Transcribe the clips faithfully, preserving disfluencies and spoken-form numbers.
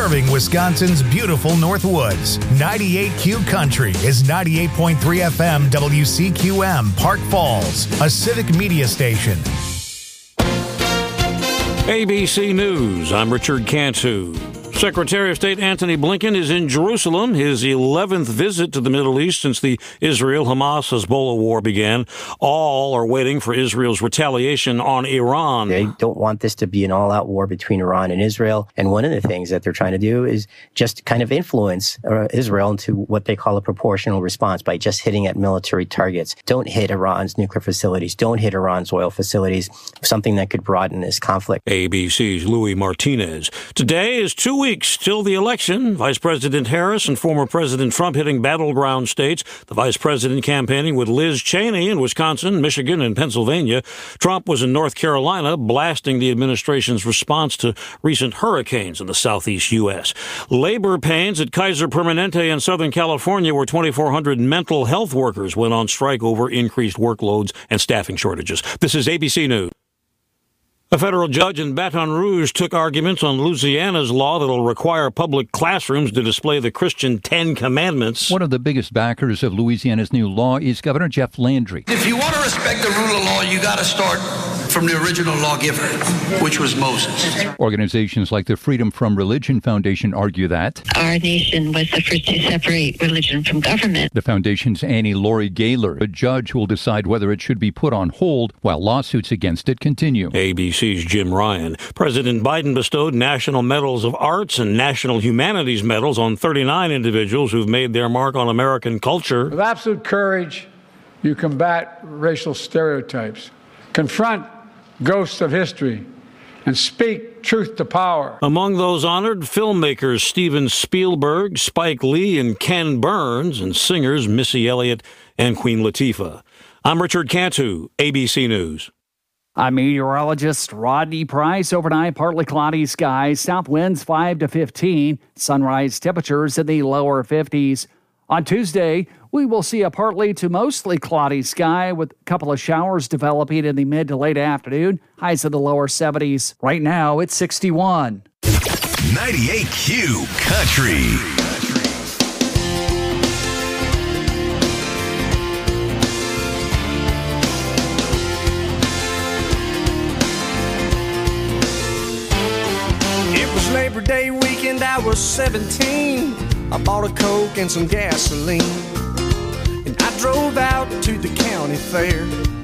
serving Wisconsin's beautiful North Woods. ninety-eight Q Country is ninety-eight point three F M W C Q M, Park Falls, a civic media station. A B C News, I'm Richard Cantu. Secretary of State Antony Blinken is in Jerusalem, his eleventh visit to the Middle East since the Israel-Hamas-Hezbollah war began. All are waiting for Israel's retaliation on Iran. They don't want this to be an all-out war between Iran and Israel. And one of the things that they're trying to do is just kind of influence uh, Israel into what they call a proportional response by just hitting at military targets. Don't hit Iran's nuclear facilities. Don't hit Iran's oil facilities, something that could broaden this conflict. A B C's Louis Martinez. Today is two weeks till the election. Vice President Harris and former President Trump hitting battleground states. The vice president campaigning with Liz Cheney in Wisconsin, Michigan, and Pennsylvania. Trump was in North Carolina blasting the administration's response to recent hurricanes in the southeast U S. Labor pains at Kaiser Permanente in Southern California, where twenty-four hundred mental health workers went on strike over increased workloads and staffing shortages. This is A B C News. A federal judge in Baton Rouge took arguments on Louisiana's law that will require public classrooms to display the Christian Ten Commandments. One of the biggest backers of Louisiana's new law is Governor Jeff Landry. If you want to respect the rule of law, you got to start from the original lawgiver, which was Moses. Organizations like the Freedom from Religion Foundation argue that our nation was the first to separate religion from government. The foundation's Annie Laurie Gaylor, a judge, will decide whether it should be put on hold while lawsuits against it continue. A B C's Jim Ryan. President Biden bestowed National Medals of Arts and National Humanities Medals on thirty-nine individuals who've made their mark on American culture. With absolute courage, you combat racial stereotypes, confront ghosts of history, and speak truth to power. Among those honored, filmmakers Steven Spielberg, Spike Lee, and Ken Burns, and singers Missy Elliott and Queen Latifah. I'm Richard Cantu, A B C News. I'm meteorologist Rodney Price. Overnight, partly cloudy skies, south winds five to fifteen, sunrise temperatures in the lower fifties. On Tuesday, we will see a partly to mostly cloudy sky with a couple of showers developing in the mid to late afternoon, highs in the lower seventies. Right now, it's sixty-one. ninety-eight Q Country. Labor Day weekend, I was seventeen. I bought a Coke and some gasoline, and I drove out to the county fair.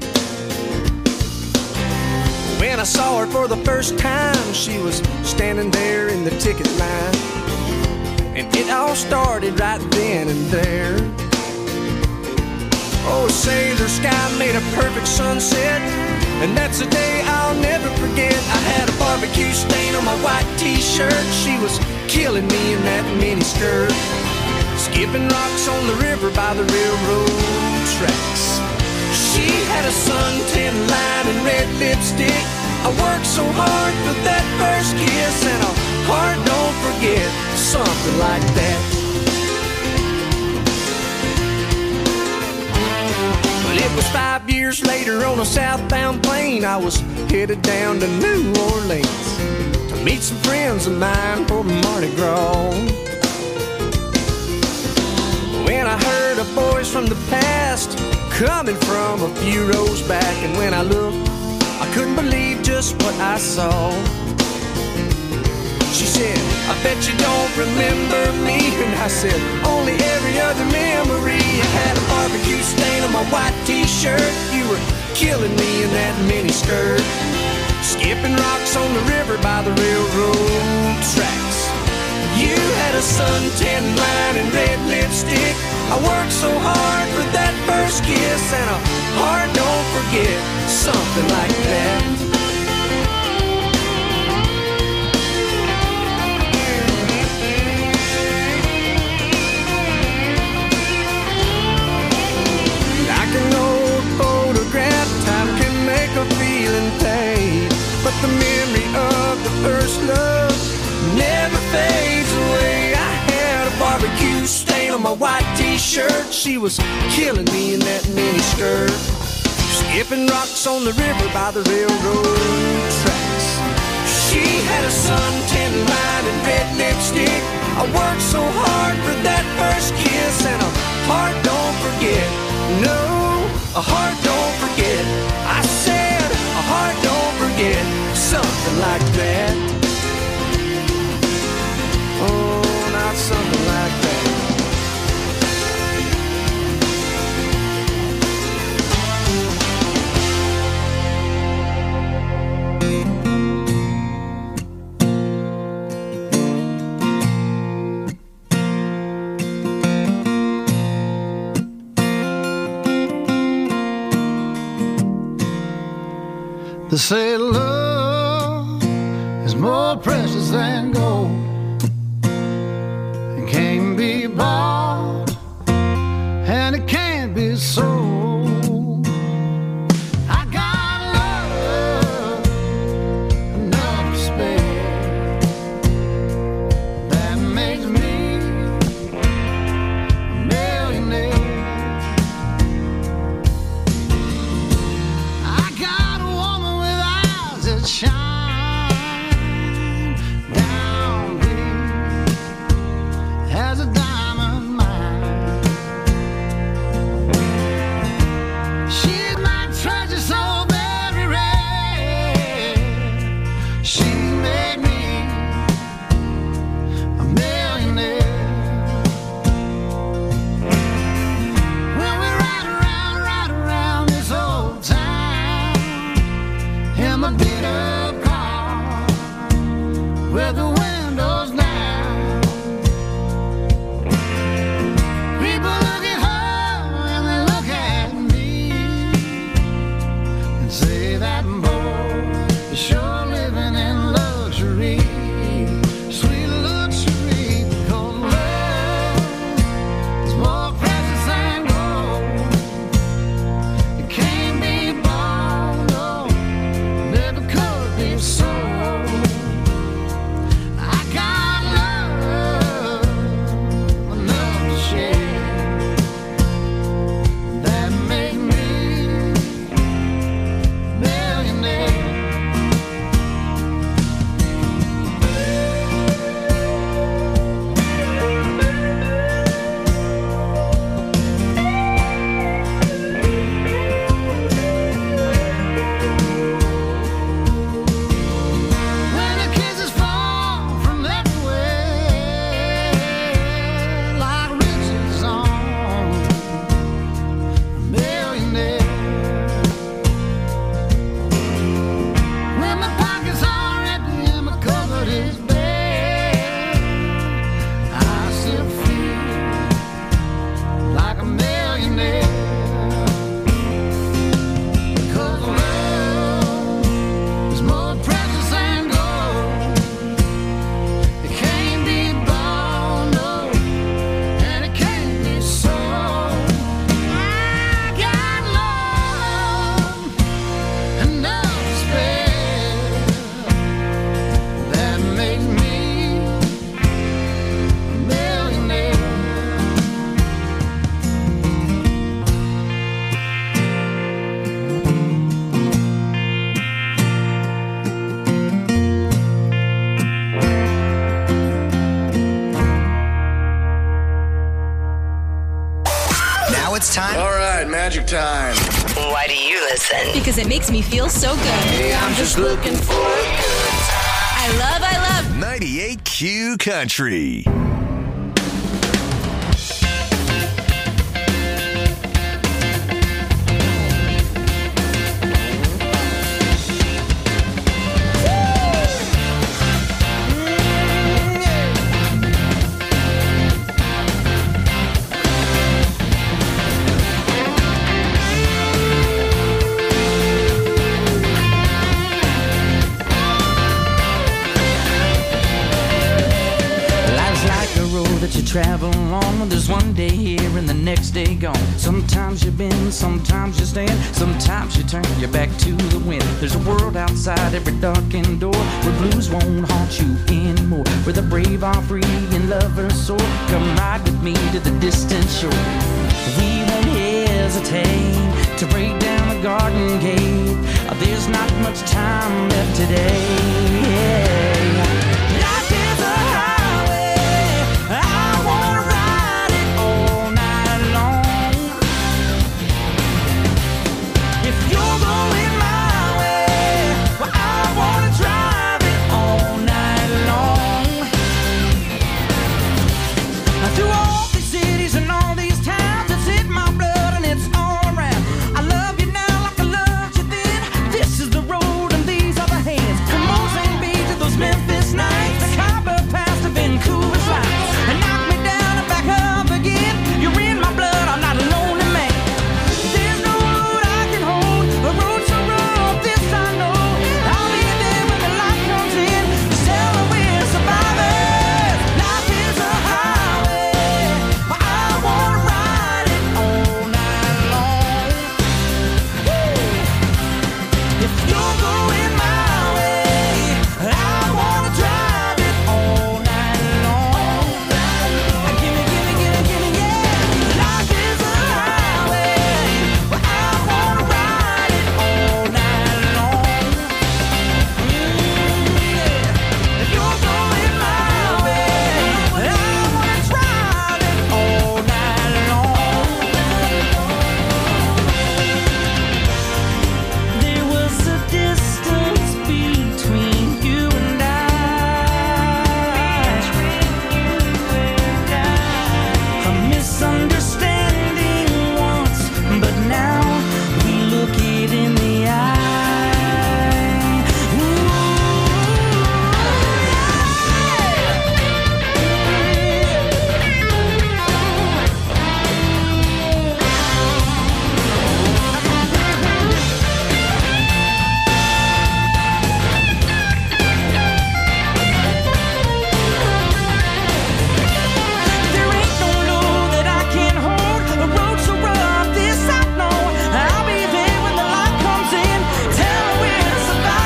When I saw her for the first time, she was standing there in the ticket line, and it all started right then and there. Oh, say the sky made a perfect sunset, and that's a day I'll never forget. I had a barbecue stain on my white t-shirt. She was killing me in that mini skirt, skipping rocks on the river by the railroad tracks. She had a suntan line and red lipstick. I worked so hard for that first kiss, and a heart don't forget something like that. It was five years later on a southbound plane. I was headed down to New Orleans to meet some friends of mine for Mardi Gras. When I heard a voice from the past coming from a few rows back, and when I looked, I couldn't believe just what I saw. She said, I bet you don't remember me. And I said, only every other memory. I had a barbecue stain on my white t-shirt. You were killing me in that mini skirt, skipping rocks on the river by the railroad tracks. You had a suntan line and red lipstick. I worked so hard for that first kiss, and a heart don't forget something like that. A feeling paid, but the memory of the first love never fades away. I had a barbecue stain on my white t-shirt. She was killing me in that mini skirt, skipping rocks on the river by the railroad tracks. She had a suntan line and red lipstick. I worked so hard for that first kiss, and a heart don't forget. No, a heart don't forget. I said a heart don't forget. Something like that. Oh, not something like that. They say love is more precious than gold and can't be bought and it can't be sold. I got love enough to spare that makes me a millionaire. Shine down deep as a diamond mine. She's my treasure so very rare. She made me a millionaire. When we ride around, ride around this old town in my beat up car with the windows down. People look at her and they look at me and say that boy is sure living in luxury, sweet luxury, because love is more precious than gold. It can't be bought, no, never could be sold. I got love enough to share that make me a millionaire. When the kisses fall from everywhere like riches on a millionaire. When my pockets are empty and my cupboard is bare, I still feel like a millionaire. Because love is more precious than gold. It can't be bought, no, and it can't be sold. I got love enough to spare that makes me a millionaire. Now it's time. All right, magic time. Why do you listen? Because it makes me feel so good. Hey, I'm just looking for a good time. I love, I love. ninety-eight Q Country. Life's like a road that you travel along. There's one day here and the next day gone. Sometimes you bend, sometimes you stand, sometimes you turn your back to the wind. There's a world outside every darkened door where blues won't haunt you anymore, where the brave are free and lovers soar. Come ride with me to the distant shore. We won't head hesitate to break down the garden gate. There's not much time left today. Life is a highway, I wanna ride it all night long. If you're going my way, well, I wanna drive it all night long. Through all these cities and all these towns, it's in my blood and it's all around. I love you now like I loved you then. This is the road and these are the hands. From Mozambique to those Memphis nights, the Khyber Pass to Vancouver's lights, and knock me down and back up again. You're in my blood, I'm not a lonely man. There's no road I can hold, a road so rough, this I know. I'll be there when the light comes in, to tell her we're survivors. Life is a highway, I wanna ride it all night long. If you're going my way, I wanna drive it all night long. Gimme, gimme, gimme, gimme, yeah. Life is a highway, I wanna ride it all night long. If you're going my way, I wanna drive it all night long. There was a distance between you and I, a misunderstanding once, but now we look it in the eye. There ain't no load that I can't hold, a road so rough, this I know. I'll be there when the light comes in, tell her we're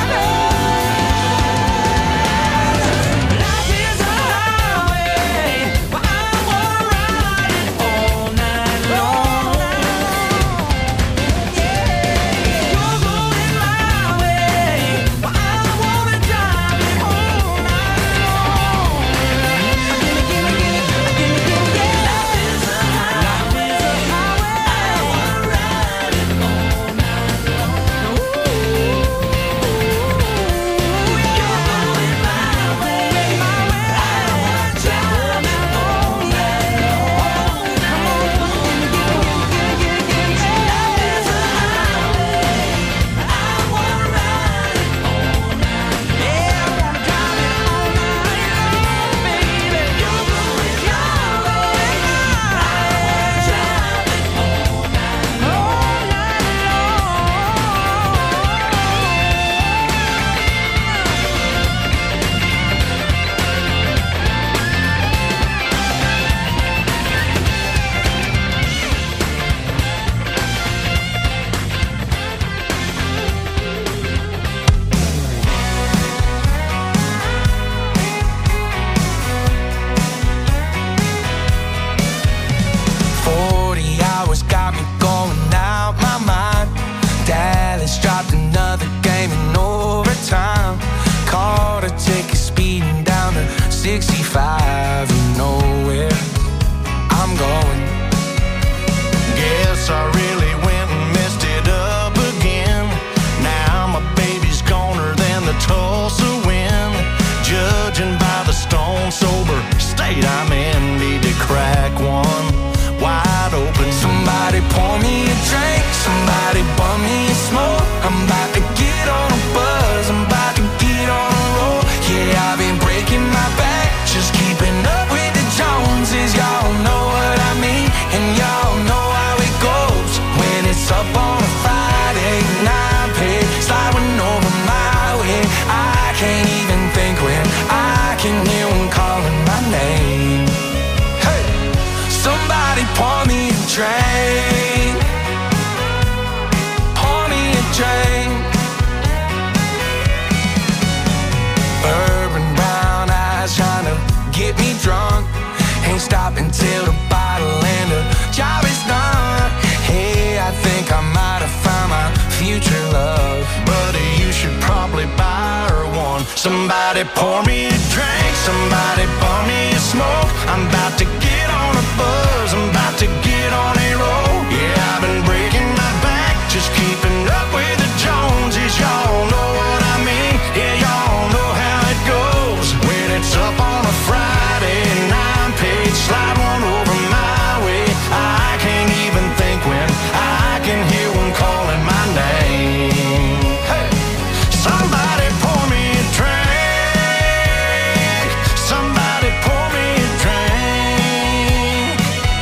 survivors. Life is a highway, I wanna ride it all night long. You're going my way, I wanna drive it all night long. Gimme, gimme, gimme, gimme, gimme, yeah. Life is a highway, I wanna ride it all night long. You're going my way, my way, I wanna drive it all night long. Come on, gimme, gimme, gimme, gimme, gimme, gimme, life is a highway, I wanna ride it all night. Yeah, I wanna drive it all night long, baby. You're going your way, I wanna drive it all night, all night Forty hours got me going out my mind. Dallas dropped another game in overtime. Caught a ticket speeding down to sixty-five. You know where I'm going. Guess I really went and messed it up again. Now my baby's goner than the Tulsa wind. Judging by the stone sober state I'm in, need to crack one wide open. Somebody pour me a drink, somebody bum me a smoke. I'm about to get on a buzz, I'm about to get on a roll. Yeah, I've been breaking my back, just keeping up with the Joneses. Y'all know what I mean, and y'all know how it goes. When it's up on a Friday night, pay sliding over my way. I can't even think when I can hear one calling my name. Hey, somebody pour me a drink, pour me a drink. Bourbon brown eyes trying to get me drunk. Ain't stopping till the bottle and the job is done. Hey, Somebody pour me a drink, somebody pour me a smoke. I'm about to get on a buzz, I'm about to get on a roll. Yeah, I've been breaking my back, just keeping up with the Joneses. Y'all know what I mean, yeah, y'all know how it goes. When it's up on a Friday and I'm paid, slide one over my way. I can't even think when I can hear one calling my name. Hey, somebody pour me a drink, somebody pour me a drink.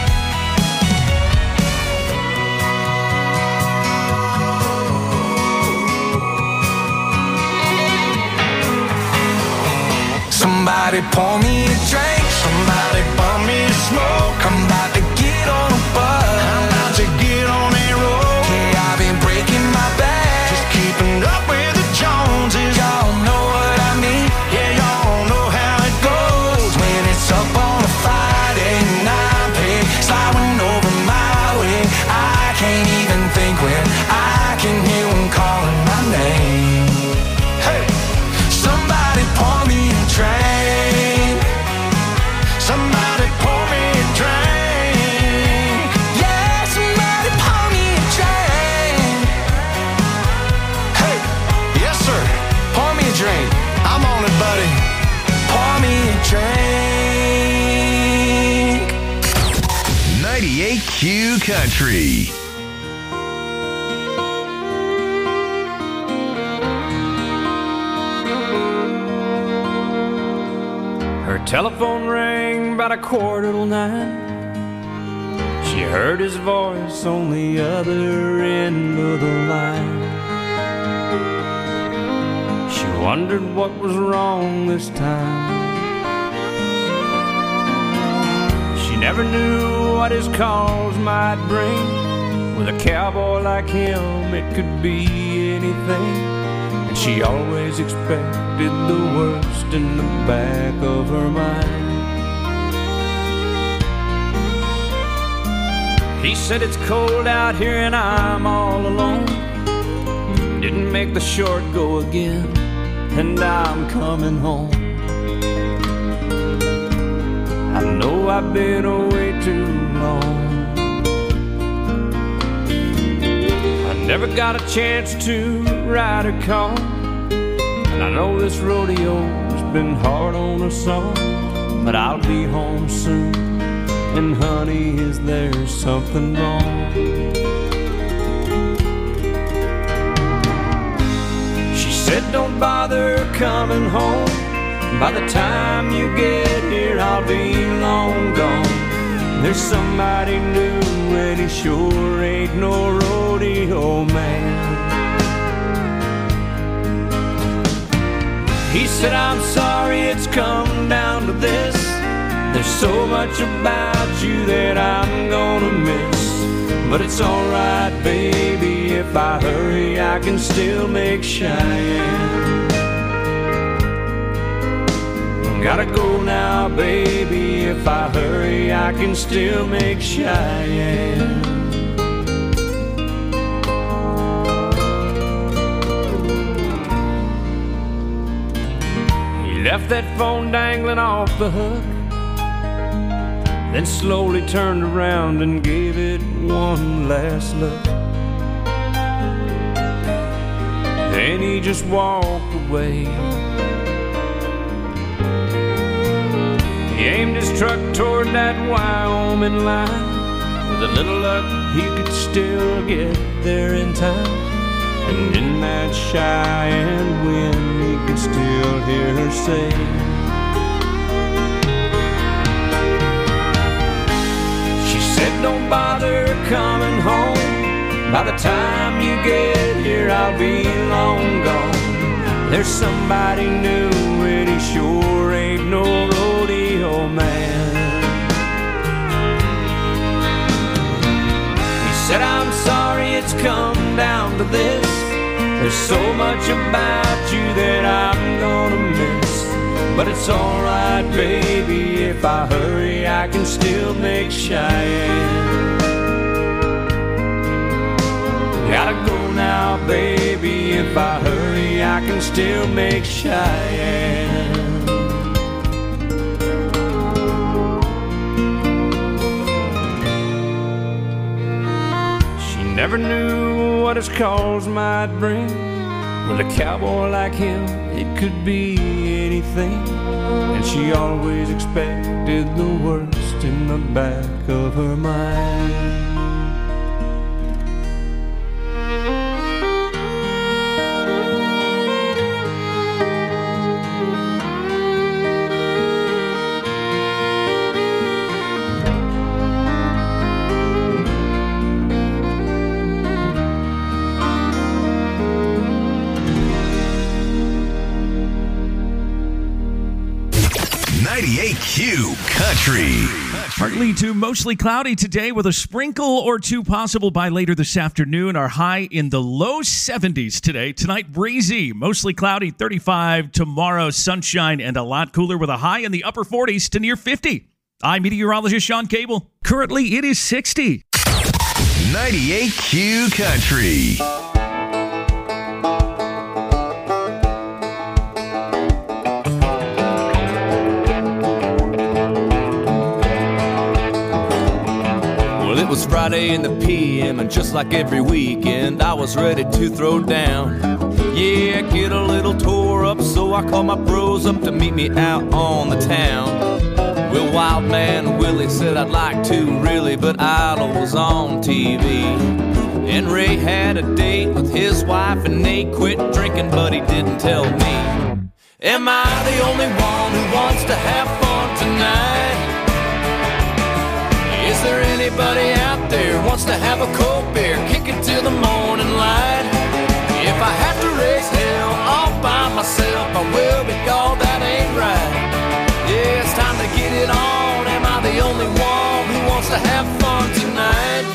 Somebody pour me a drink, somebody pour me a smoke. I'm about to get on a bus, I'm about to get on a roll. Yeah, I've been breaking my back, just keeping up with the Joneses. Y'all know what I mean, yeah, y'all know how it goes. When it's up on a Friday night, paid, sliding over my way. I can't even think when I can hear one calling my name. Hey, somebody pour me a drink, somebody pour me a drink. Yeah, somebody pour me a drink. Hey, yes sir, pour me a drink. I'm on it, buddy. Pour me a drink. ninety-eight Q Country. Her telephone rang about a quarter till nine. She heard his voice on the other end of the line. She wondered what was wrong this time. She never knew what his calls might bring. With a cowboy like him, it could be anything. And she always expected the worst in the back of her mind. He said it's cold out here and I'm all alone. Didn't make the short go again, and I'm coming home. I know I've been away too long. I never got a chance to ride a car, and I know this rodeo's been hard on us all. But I'll be home soon, and honey, is there something wrong? She said don't bother coming home. By the time you get here, I'll be long gone. There's somebody new, and he sure ain't no rodeo man. He said, I'm sorry it's come down to this. There's so much about you that I'm gonna miss. But it's alright, baby, if I hurry, I can still make Cheyenne. Gotta go now, baby, if I hurry, I can still make Cheyenne. He left that phone dangling off the hook, then slowly turned around and gave it one last look. Then he just walked away. He aimed his truck toward that Wyoming line. With a little luck, he could still get there in time. And in that Cheyenne wind, he could still hear her say, she said, don't bother coming home. By the time you get here, I'll be long gone. There's somebody new, and he sure ain't no rodeo man. He said, I'm sorry it's come down to this. There's so much about you that I'm gonna miss. But it's alright, baby, if I hurry, I can still make Cheyenne. Gotta go now, baby, if I hurry, I can still make Cheyenne. She never knew what his cause might bring. With a cowboy like him, it could be anything. And she always expected the worst in the back of her mind. ninety-eight Q Country. Partly to mostly cloudy today with a sprinkle or two possible by later this afternoon. Our high in the low seventies today. Tonight, breezy, mostly cloudy, thirty-five. Tomorrow, sunshine and a lot cooler with a high in the upper forties to near fifty. I'm meteorologist Sean Cable. Currently, it is sixty. ninety-eight Q Country. It was Friday in the P M, and just like every weekend, I was ready to throw down. Yeah, get a little tore up, so I called my bros up to meet me out on the town. Well, Wild Man Willie said I'd like to, really, but Idol was on T V. And Ray had a date with his wife, and Nate quit drinking, but he didn't tell me. Am I the only one who wants to have fun tonight? Is there anybody out there who wants to have a cold beer, kick it till the morning light? If I have to raise hell all by myself, I will, but y'all, that ain't right. Yeah, it's time to get it on. Am I the only one who wants to have fun tonight?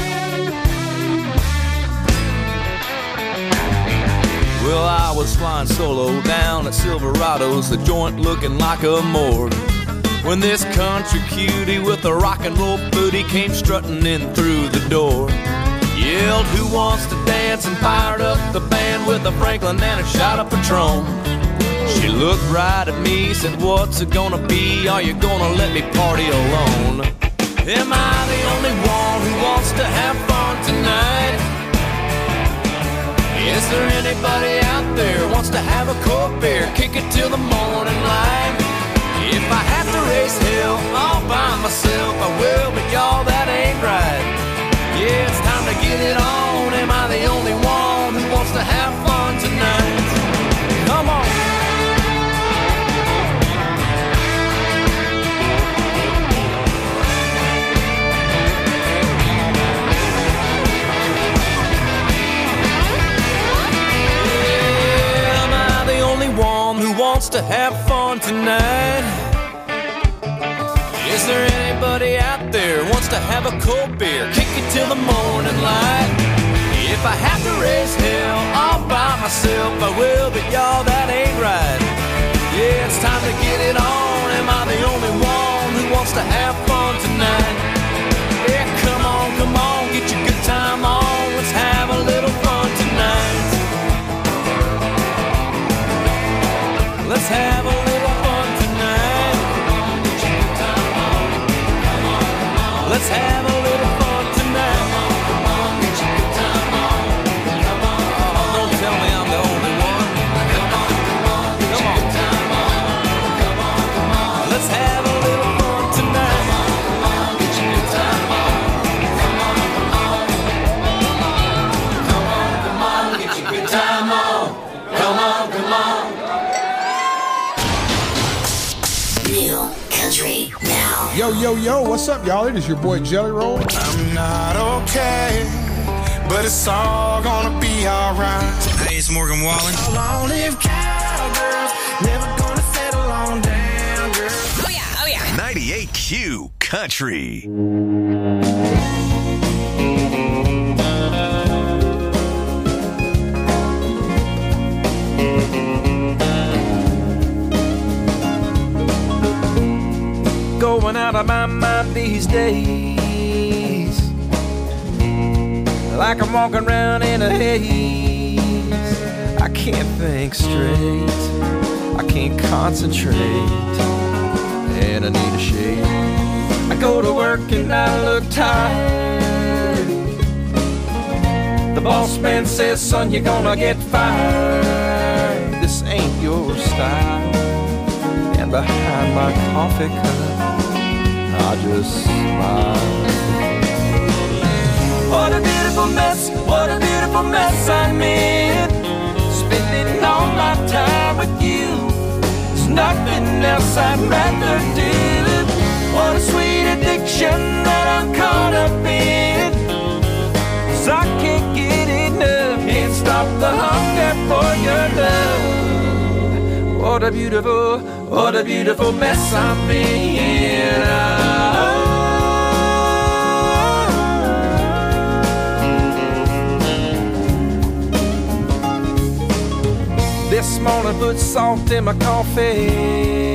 Well, I was flying solo down at Silverado's, the joint looking like a morgue, when this country cutie with a rock and roll booty came strutting in through the door. Yelled, who wants to dance, and fired up the band with a Franklin and a shot of Patron. She looked right at me, said, what's it gonna be? Are you gonna let me party alone? Am I the only one who wants to have fun tonight? Is there anybody out there who wants to have a cold beer, kick it till the morning light? If I have to raise hell all by myself, I will, but y'all, that ain't right. Yeah, it's time to get it on. Am I the only one who wants to have fun tonight? Come on. Yeah, am I the only one who wants to have fun tonight? Is there anybody out there who wants to have a cold beer, kick it till the morning light? If I have to raise hell all by myself, I will, but y'all, that ain't right. Yeah, it's time to get it on. Am I the only one who wants to have fun tonight? Yeah, come on, come on, get your good time on. Let's have a little fun tonight. Let's have a little fun tonight. Let's have a little fun tonight. Come on, get your good time on. Come on, come on. Don't tell me I'm the only one. Come on, come on, get your good time on. Come on, come on. Let's have a little fun tonight. Come on, get your good time on. Come on, come on. Come on, come on, get your good time on. Come on, come on. New country now. Yo, yo, yo, what's up, y'all? It is your boy Jelly Roll. I'm not okay, but it's all gonna be alright. Hey, it's Morgan Wallen. Long live cowgirls, never gonna settle on down, girl. Oh yeah, oh yeah. ninety-eight Q Country. Going out of my mind these days, like I'm walking around in a haze. I can't think straight, I can't concentrate, and I need a shave. I go to work and I look tired. The boss man says, son, you're gonna get fired. This ain't your style. And behind my coffee cup, I just smile. What a beautiful mess, what a beautiful mess I'm in. Spending all my time with you. There's nothing else I'd rather do. What a sweet addiction that I'm caught up in. 'Cause I can't get enough, can't stop the hunger for your love. What a beautiful, what a beautiful mess I'm in. Oh. This morning put salt in my coffee.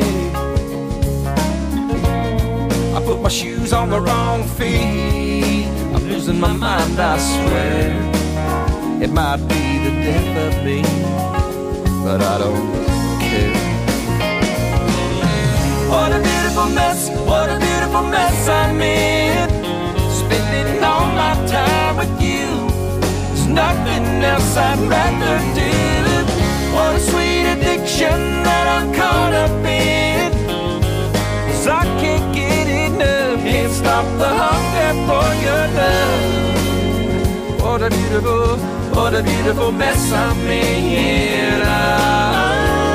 I put my shoes on the wrong feet. I'm losing my mind, I swear. It might be the death of me, but I don't care. What a beautiful mess, what a beautiful mess I'm in. Spending all my time with you. There's nothing else I'd rather do. What a sweet addiction that I'm caught up in. 'Cause I can't get enough, can't stop the hunger for your love. What a beautiful, what a beautiful mess I'm in. Oh.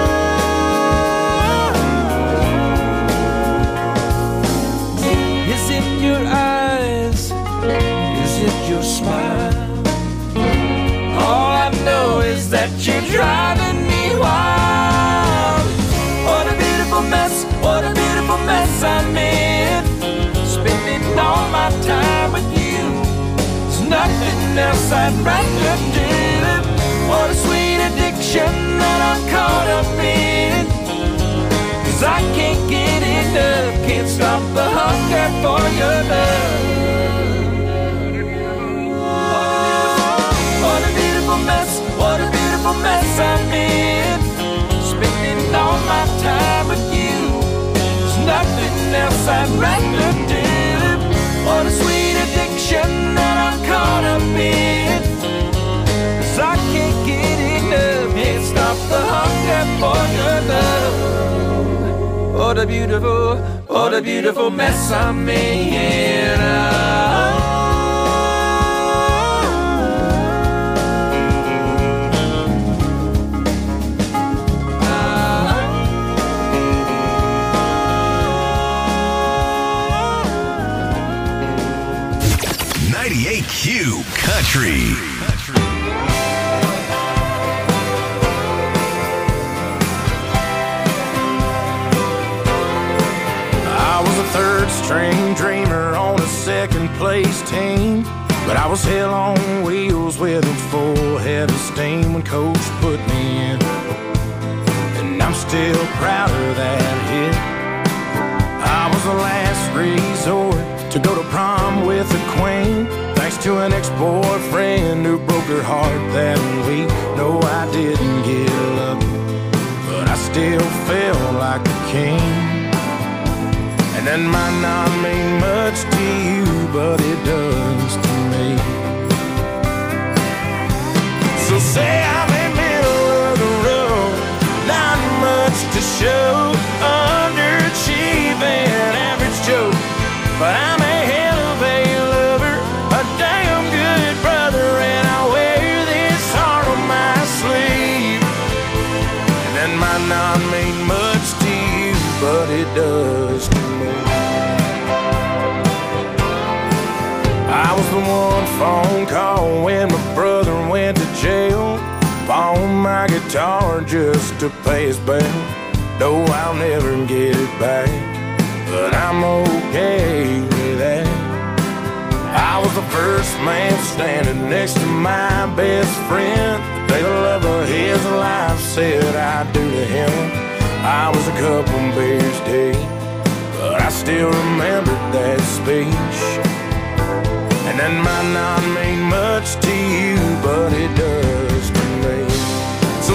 Is it your eyes? Is it your smile? All I know is that you're driving me wild. What a beautiful mess, what a beautiful mess I'm in. Spending all my time with you. There's nothing else I'd rather do. What a sweet addiction that I'm caught up in. 'Cause I can't get enough, can't stop the hunger for your love. What a beautiful mess, what a beautiful mess I'm in. Spending all my time with you. There's nothing else I'd rather do. What a sweet addiction that I'm caught up in. 'Cause I can't get enough, can't stop the hunger for your love. What a beautiful, what a beautiful mess I'm in. Oh. ninety-eight Q Country. I was a third string dreamer on a second place team, but I was hell on wheels with a full head of steam when coach put me in, and I'm still proud of that hit. I was the last resort to go to prom with the queen, thanks to an ex-boyfriend who broke her heart that week. No, I didn't get lucky, but I still felt like a king. And that might not mean much to you, but it does to me. So say I'm in the middle of the road, not much to show, underachieving, average Joe, but I'm a hell of a lover, a damn good brother, and I wear this heart on my sleeve. And that might not mean much to you, but it does to me. I was the one phone call when my brother went to jail, pawned my guitar just to pay his bail. No, I'll never get it back, but I'm okay with that. I was the first man standing next to my best friend. The day the love of his life said I do to him. I was a couple beers deep, but I still remember that speech. And that might not mean much to you, but it does to me. So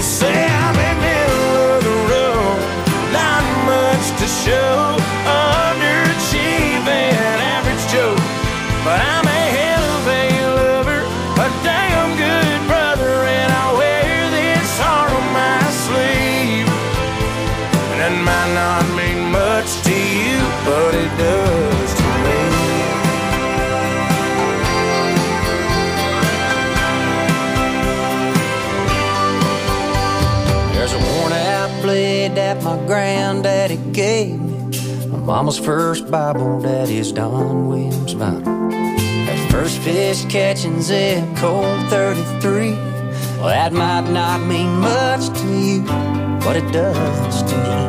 my granddaddy gave me. My mama's first Bible, daddy's Don Williams vinyl. That first fish catching zip code thirty-three. Well, that might not mean much to you, but it does to me.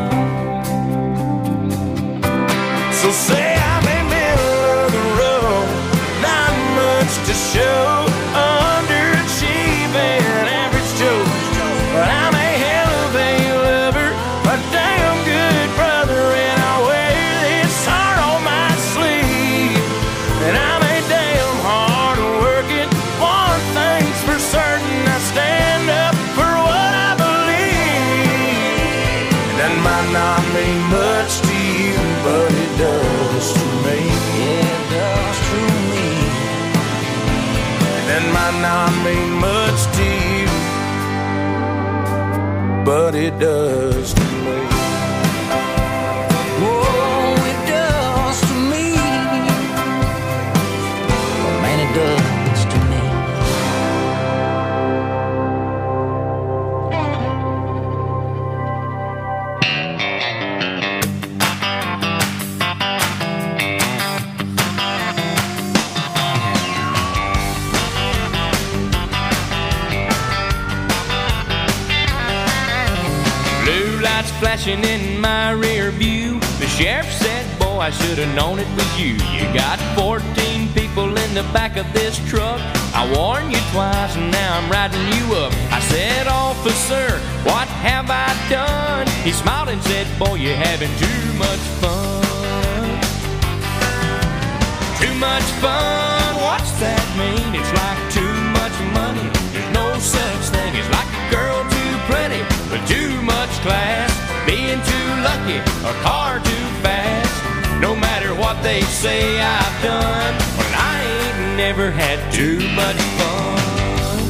So say I'm in the middle of the road, not much to show, underachieving average Joe. But I'm a hell of a lover, a damn good brother, and I wear this heart on my sleeve. And I'm a damn hard working, one thing's for certain, I stand up for what I believe. That might not mean much to you, but it does to me. Yeah, it does to me. That might not mean much to you, but it does to me. Oh, it does to me. Oh, man, it does to me. Flashing in my rear view, the sheriff said, boy, I should have known it was you. You got fourteen people in the back of this truck. I warned you twice and now I'm riding you up. I said, officer, what have I done? He smiled and said, boy, you're having too much fun. Too much fun, what's that mean? It's like too much money. There's no such thing. It's like a girl too pretty with too much class, being too lucky, a car too fast. No matter what they say I've done, well, I ain't never had too much fun.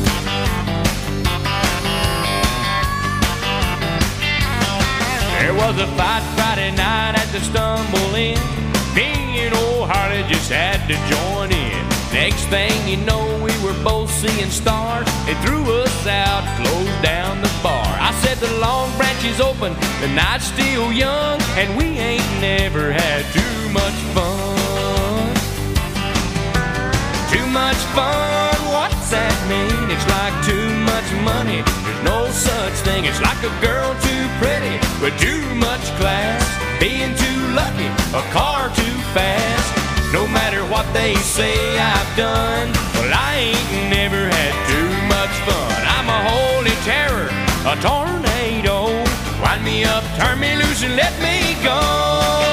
There was a fight Friday night at the Stumble Inn. Me and old Harley just had to join in. Next thing you know, we were both seeing stars. They threw us out, closed down the bar. I said the Long Branch is open, the night's still young, and we ain't never had too much fun. Too much fun, what's that mean? It's like too much money. There's no such thing. It's like a girl too pretty with too much class, being too lucky, a car too fast. No matter what they say I've done, well, I ain't never had too much fun. I'm a holy terror, a tornado. Wind me up, turn me loose, and let me go.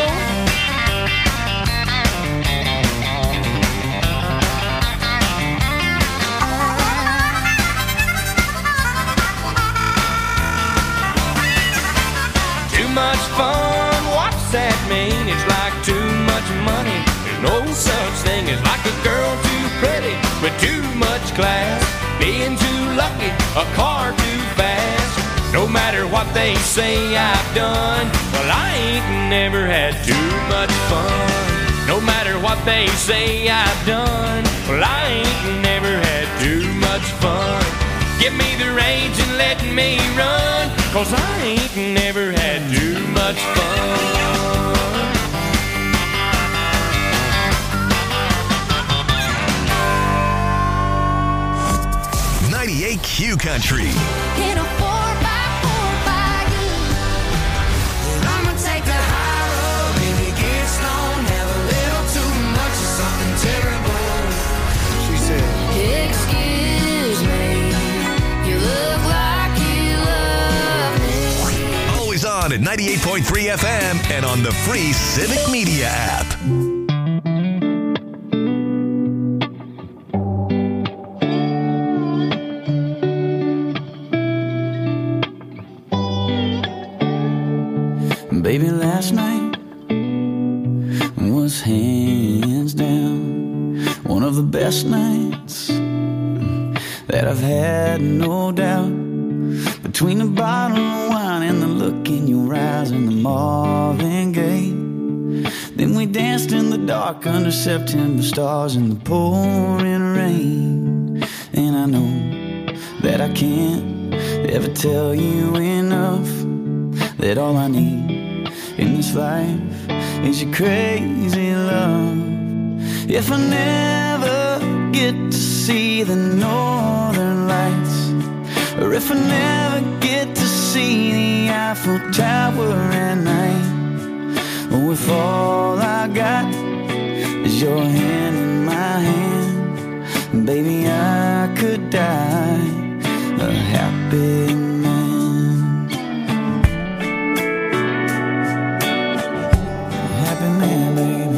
Too much fun, what's that mean? It's like too much money. No such thing as like a girl too pretty with too much class, being too lucky, a car too fast. No matter what they say I've done, well, I ain't never had too much fun. No matter what they say I've done, well, I ain't never had too much fun. Give me the reins and let me run, 'cause I ain't never had too much fun. ninety-eight Q Country. In a four by four by you. I'ma take the high road, baby, get stoned, have a little too much of something terrible. She said, excuse me, you look like you love me. Always on at ninety-eight point three F M and on the free Civic Media app. Baby, last night was hands down one of the best nights that I've had, no doubt. Between the bottle of wine and the look in your eyes and the Marvin Gaye, then we danced in the dark under September stars in the pouring rain. And I know that I can't ever tell you enough that all I need in this life is your crazy love. If I never get to see the northern lights, or if I never get to see the Eiffel Tower at night, or if all I got is your hand in my hand, baby, I could die a happy man. A happy man, baby.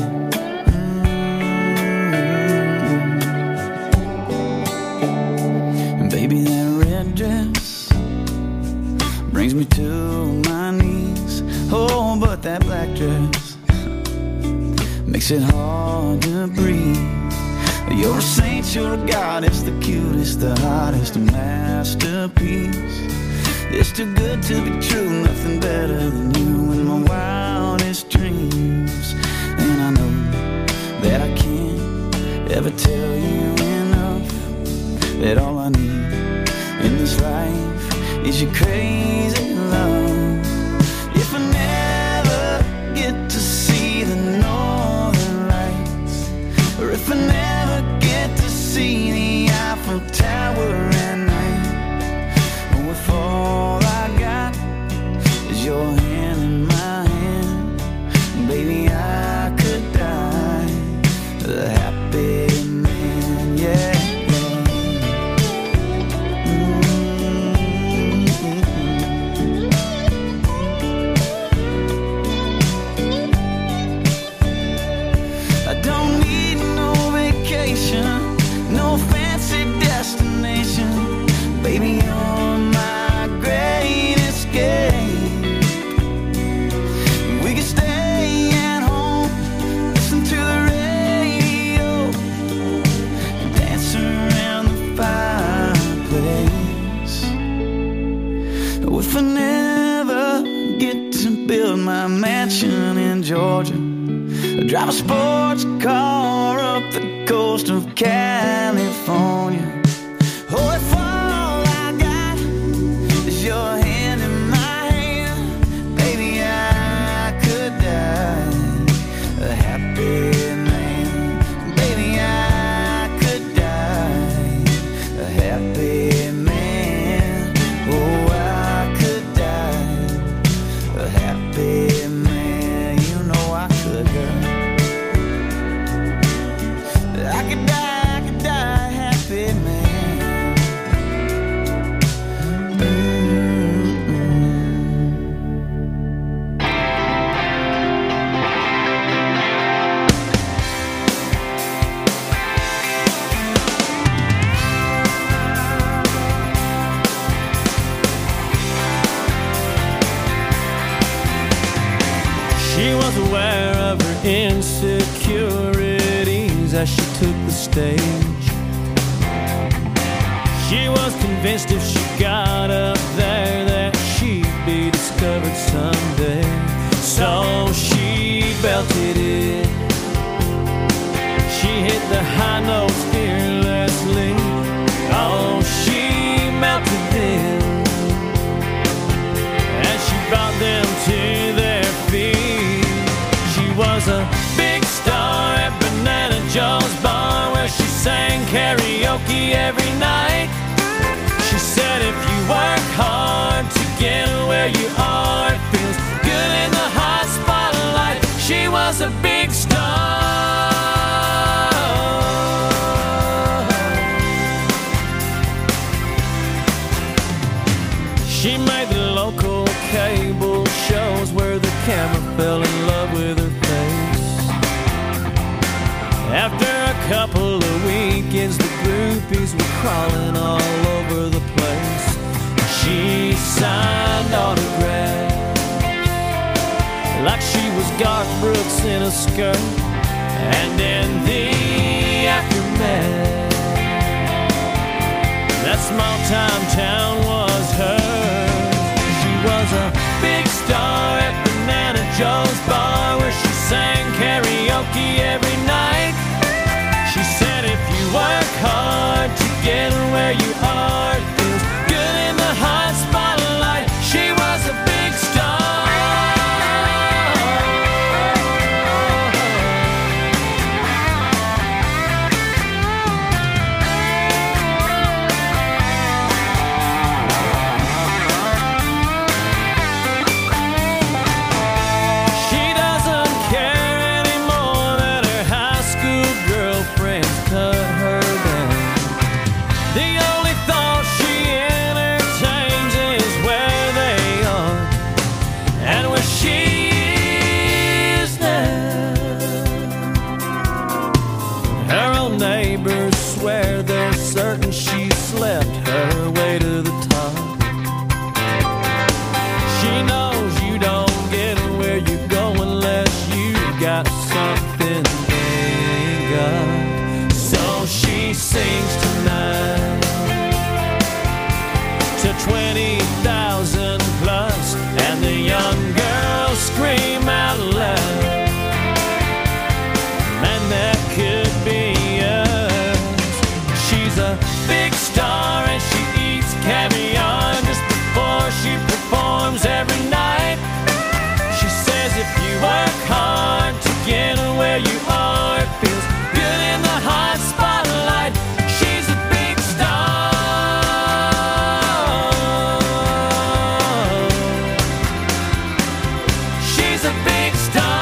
Mm-hmm. And baby, that red dress brings me to my knees. Oh, but that black dress makes it hard to breathe. You're a saint, you're a goddess, the cutest, the hottest, a masterpiece. It's too good to be true, nothing better than you in my wildest dreams. And I know that I can't ever tell you enough, that all I need in this life is your crazy love. If I never get to see the northern lights, or if I never see the Eiffel Tower at night, oh, if all I got is your hand in my hand, baby, I could die a happy man, yeah. I don't need no vacation, no fancy destination, baby, you're my great escape. We can stay at home, listen to the radio, and dance around the fireplace. Oh, if I never get to build my mansion in Georgia, I drive a sports car up the coast of California. Oh, if all I got is your hand in my hand, baby, I could die a happy man. Baby, I could die a happy man. Oh, I could die a happy man. You know I could, girl. I could die, I could die happy, man. She was aware of her insecurities as she took the stage. She was convinced if she got up there that she'd be discovered someday. So she belted it. She hit the high notes fearlessly. Oh, she melted them as she brought them to their feet. She was a big star at Banana Joe's bar, where she sang karaoke every night. She said if you work hard to get where you are, it feels good in the hot spotlight. She was a big star. She made the local cable shows where the camera fell in love with her face. After a couple of weekends, the groupies were crawling all over the place. She signed autographs like she was Garth Brooks in a skirt. And in the aftermath, that small-time town was hers. She was a big star at Banana Joe's bar, where she sang karaoke every night. She said if you work hard to get where you are, it feels good in the hot spotlight. She was a big star. certain she slept her way to the top. She knows you don't get where you go unless you got something they got. So she sings tonight to twenty thousand plus, and the young girls scream out loud, man, that could be us. She's a big star and she eats caviar just before she performs every night. She says if you work hard to get where you are, it feels good in the hot spotlight. She's a big star. She's a big star.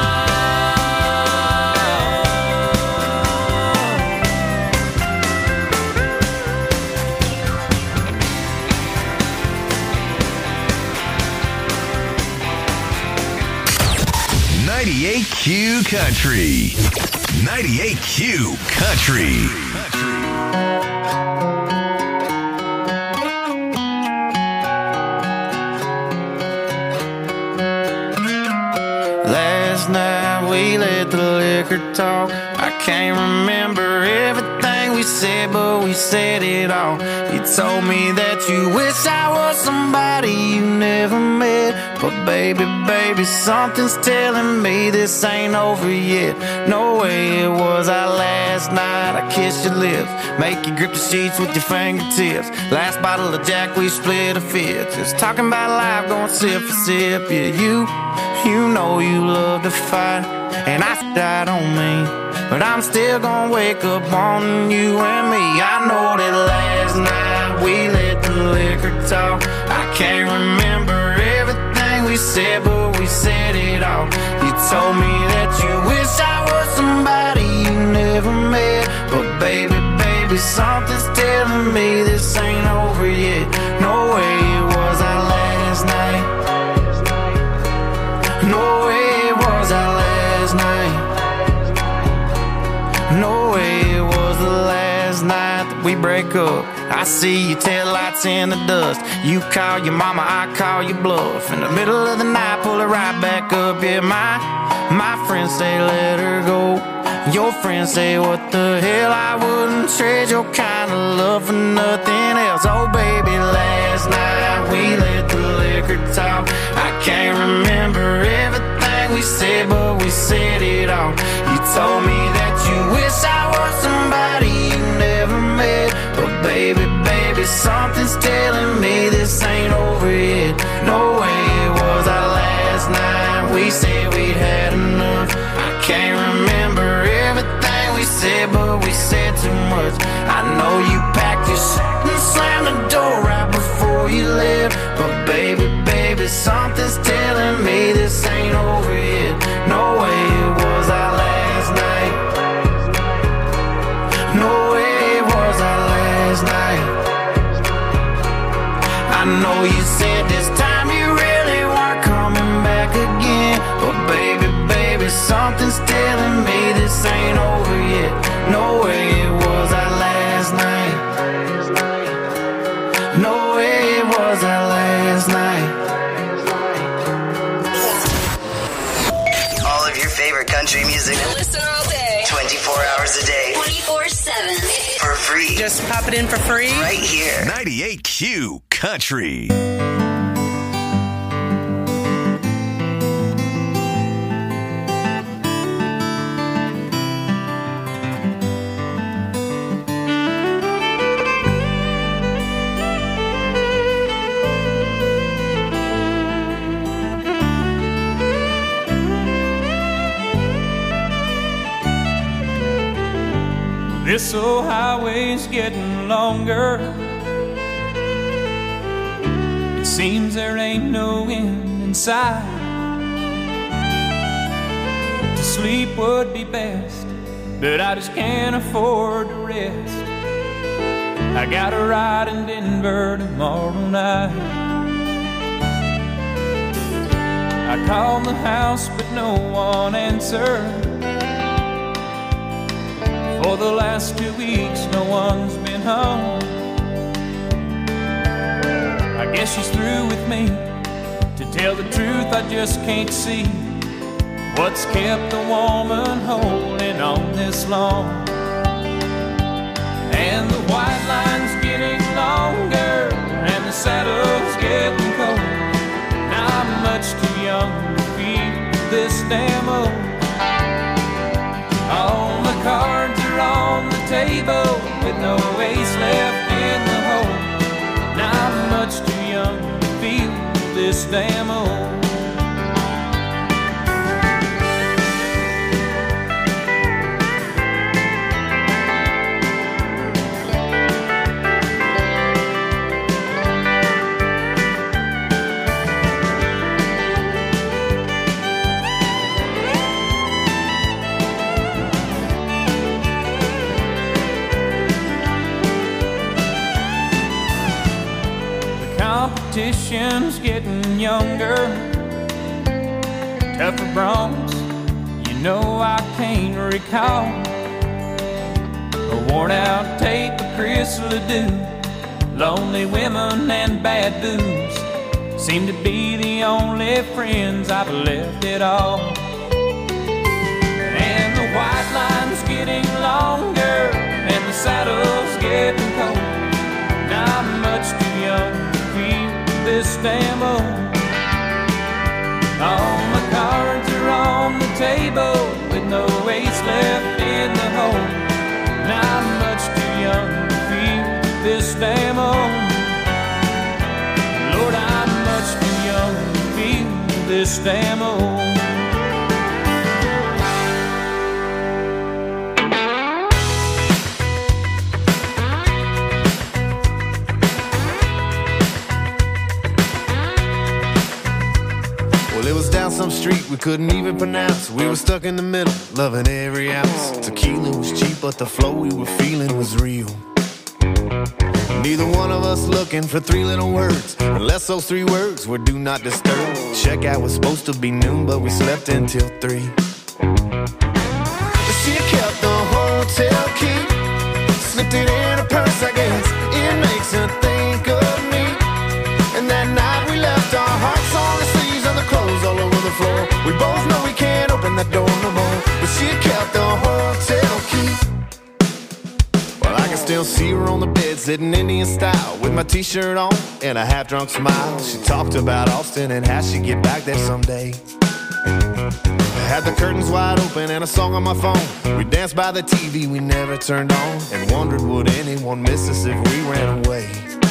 ninety-eight Q Country. ninety-eight Q Country. Last night we let the liquor talk. I can't remember everything we said, but we said it all. You told me that you wish I was somebody you never met. But baby, baby, something's telling me this ain't over yet. No way it was our last night. I kissed your lips, make you grip the sheets with your fingertips. Last bottle of Jack, we split a fifth. Just talking about life, going sip for sip. Yeah, you, you know you love to fight, and I died on me, but I'm still gonna wake up on you and me. I know that last night we let the liquor talk. I can't remember everything we said, but we said it all. You told me that you wish I was somebody you never met. But baby, baby, something's telling me this ain't over yet. No way it was our last night. No way it was our last night. No way it was the last night that we break up. I see your taillights in the dust. You call your mama, I call your bluff. In the middle of the night, pull her right back up. Yeah, my, my friends say let her go. Your friends say what the hell, I wouldn't trade your kind of love for nothing else. Oh baby, last night we let the liquor talk. I can't remember everything we said, but we said it all. You told me that you wish I was somebody you never met. But baby, baby, something's telling me this ain't over yet. No way it was our last night. We said we'd had enough. I can't remember everything we said, but we said too much. I know you packed your shit and slammed the door right before you left. But baby, baby, something's telling me this ain't over yet. No way it was our last night. No way it was our last night. I know you said this time you really weren't coming back again. But baby, baby, something's telling me this ain't over yet. No way it was our last night. No way it was our last night. All of your favorite country music. Listen all day. twenty-four hours a day. twenty-four seven. For free. Just pop it in for free. Right here. ninety-eight Q Country. This old highway's getting longer. It seems there ain't no end in sight. To sleep would be best, but I just can't afford to rest. I got a ride in Denver tomorrow night. I called the house, but no one answered. For the last two weeks, no one's been home. Guess she's through with me. To tell the truth, I just can't see what's kept a woman holding on this long. And the white line's getting longer, and the saddle's getting cold. Now I'm much too young to feel this damn old. All my cards are on the table with no ace left in the hole. Now I'm much too young to feel this damn old. Competition's getting younger, tougher broncs, you know I can't recall. A worn out tape of Chris Ledoux, lonely women and bad booze seem to be the only friends I've left at all. And the white line's getting longer, and the saddle's getting cold. Now I'm much too young this damn old. All my cards are on the table with no ace left in the hole. Now I'm much too young to feel this damn old. Lord, I'm much too young to feel this damn old. It was down some street we couldn't even pronounce. We were stuck in the middle, loving every ounce. Tequila was cheap, but the flow we were feeling was real. Neither one of us looking for three little words, unless those three words were do not disturb. Checkout was supposed to be noon, but we slept until three. She kept the hotel key, slipped it in her purse, I guess. It makes her think of me. And that night we left our hearts on the sleeves of the clothes all over the floor. We both know we can't open that door no more, but she kept the hotel key. Well, I can still see her on the bed, sitting Indian style, with my t-shirt on and a half-drunk smile. She talked about Austin and how she'd get back there someday. I had the curtains wide open and a song on my phone. We danced by the T V we never turned on, and wondered would anyone miss us if we ran away.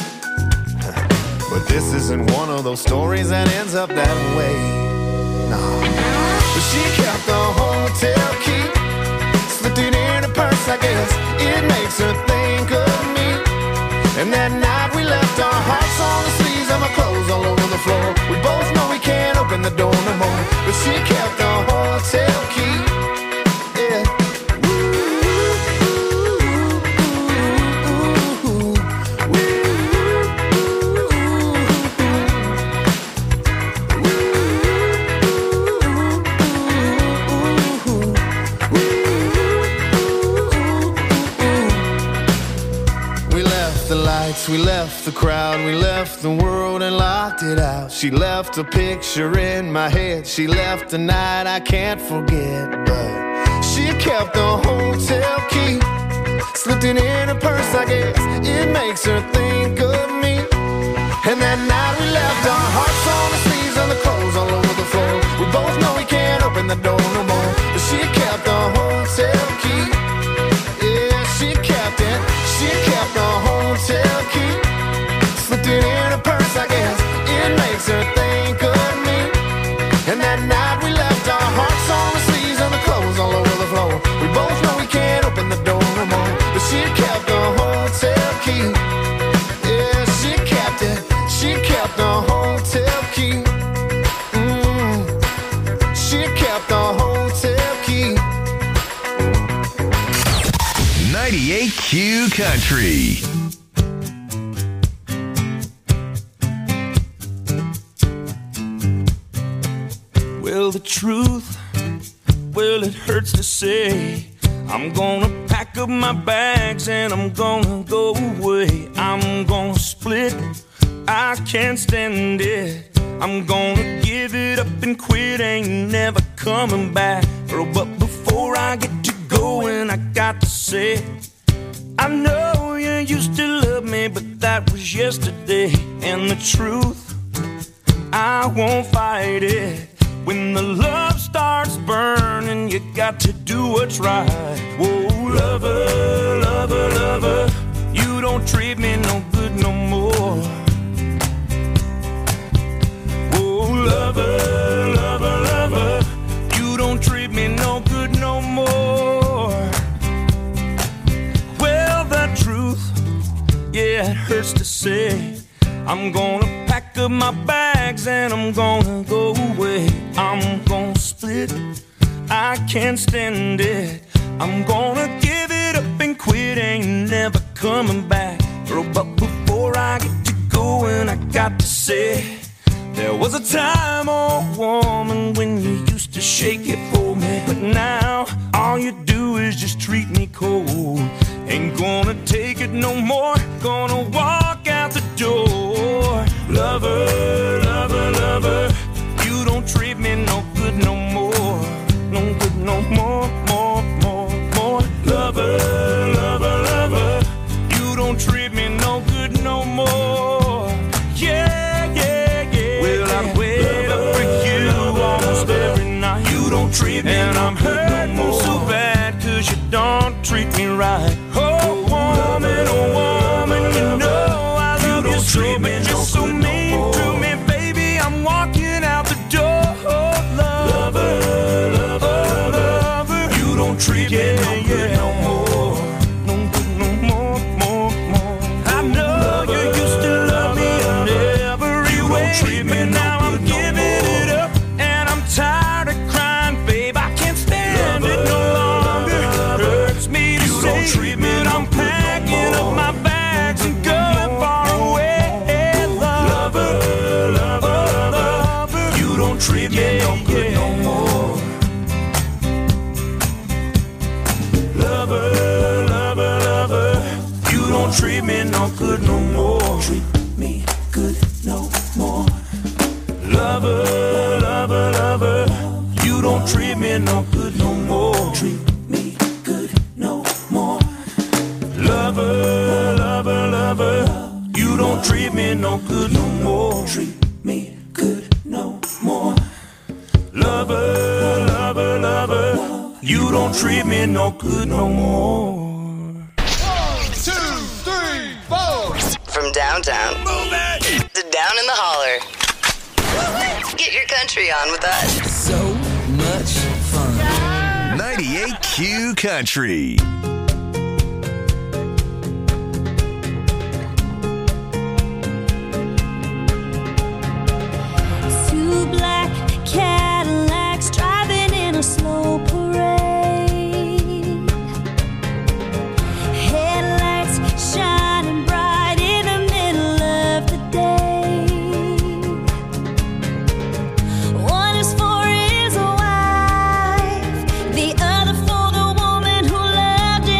But this isn't one of those stories that ends up that way. No. But she kept the hotel key, slipped it in her purse, I guess. It makes her think of me. And that night we left our hearts on the sleeves of our clothes all over the floor. We both know we can't open the door no more, but she kept the hotel key. Yeah. We left the crowd, we left the world and locked it out. She left a picture in my head, she left a night I can't forget. But she kept the hotel key, slipped it in her purse, I guess. It makes her think of me. And that night we left our hearts on the sleeves of the clothes all over the floor. We both know we can't open the door no more, but she kept the hotel key. Yeah, she kept it, she kept the hotel key, slipped it in her purse, I guess. It makes her think of me. And that night we left our hearts on the sleeves of the clothes all over the floor. We both know we can't open the door no more, but she kept the hotel key. Yeah, she kept it, she kept the hotel key. Mm. She kept the hotel key. ninety-eight Q Country. Well, the truth, well, it hurts to say. I'm gonna pack up my bags and I'm gonna go away. I'm gonna split, I I can't stand it. I'm gonna give it up and quit, ain't never coming back. Girl, but before I get to going, I got to say, I know you used to love me, but that was yesterday. And the truth, I won't fight it. When the love starts burning, you got to do what's right. Whoa, lover, lover, lover, you don't treat me no good no more. Whoa, lover, lover, lover, you don't treat me no good no more. Well, the truth, yeah, it hurts to say, I'm gonna pack up my bags and I'm gonna go away. I'm gonna split, I can't stand it. I'm gonna give it up and quit, ain't never coming back. Girl, but before I get to going, I got to say, there was a time, oh woman, when you used to shake it for me. But now, all you do is just treat me cold. Ain't gonna take it no more, gonna walk out the door. Lover, lover, lover, you don't treat me no good no more. No good no more, more, more, more. Lover, lover, lover, you don't treat me no good no more. Yeah, yeah, yeah. Well, I wait up for you almost every night. You don't treat me and I'm hurting no so bad, cause you don't treat me right. Oh, woman, oh, woman, you know I love you, you so, but you're so mean to me, baby. I'm walking out the door. Oh, lover, lover, lover, you don't treat me no good no more. No good no more, more, more. I know you used to love me in every way, but now I'm giving it up and I'm tired of crying, babe. I can't stand it no longer. Hurts me to say, treat me but I'm packing up my bags and going far away. Lover, lover, lover, you don't treat me no good no more. Lover, lover, lover, you don't treat me no good no more. Treat me good no more. Lover, lover, lover, you don't treat me no good no more. Treat me good no more. Lover, lover, lover, you don't treat me no good no more. Treat me good no more. Lover, lover, lover, you don't treat me no good no more. One, two, three, four. From downtown Move it. to down in the holler. Get your country on with us. So much fun. ninety-eight Q Country. Two black Cadillacs driving in a slow parade. Headlights shining bright in the middle of the day. One is for his wife, the other for the woman who loved him.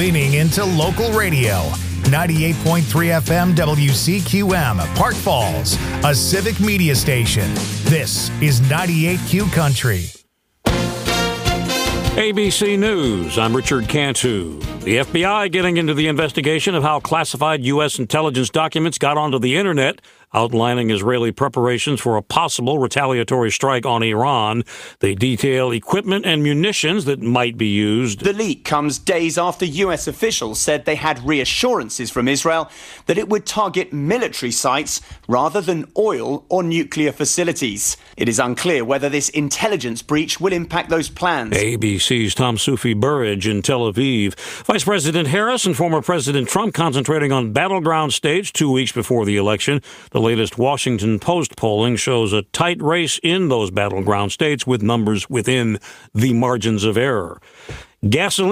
leaning into local radio. ninety-eight point three F M W C Q M, Park Falls, a civic media station. This is ninety-eight Q Country. A B C News, I'm Richard Cantu. The F B I getting into the investigation of how classified U S intelligence documents got onto the internet, outlining Israeli preparations for a possible retaliatory strike on Iran. They detail equipment and munitions that might be used. The leak comes days after U S officials said they had reassurances from Israel that it would target military sites rather than oil or nuclear facilities. It is unclear whether this intelligence breach will impact those plans. A B C's Tom Sufi Burridge in Tel Aviv. Vice President Harris and former President Trump concentrating on battleground states two weeks before the election. The latest Washington Post polling shows a tight race in those battleground states with numbers within the margins of error. Gasoline